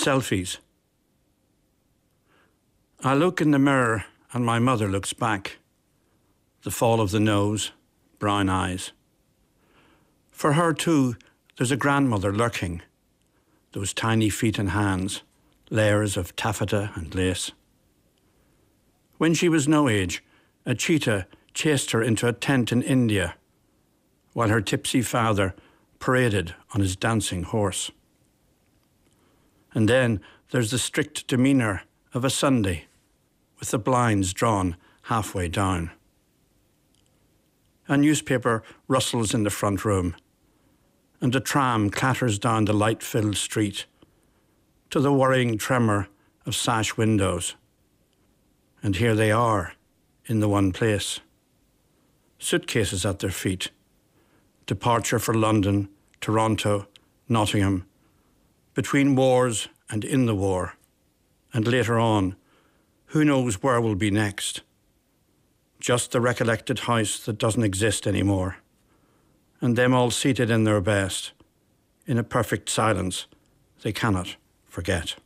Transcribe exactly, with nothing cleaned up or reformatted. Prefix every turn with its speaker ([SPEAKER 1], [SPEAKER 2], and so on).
[SPEAKER 1] Selfies. I look in the mirror and my mother looks back. The fall of the nose, brown eyes. For her too, there's a grandmother lurking. Those tiny feet and hands, layers of taffeta and lace. When she was no age, a cheetah chased her into a tent in India, while her tipsy father paraded on his dancing horse. And then there's the strict demeanour of a Sunday, with the blinds drawn halfway down. A newspaper rustles in the front room, and a tram clatters down the light-filled street to the worrying tremor of sash windows. And here they are, in the one place. Suitcases at their feet. Departure for London, Toronto, Nottingham, between wars and in the war, and later on, who knows where we'll be next. Just the recollected house that doesn't exist anymore, and them all seated in their best, in a perfect silence they cannot forget.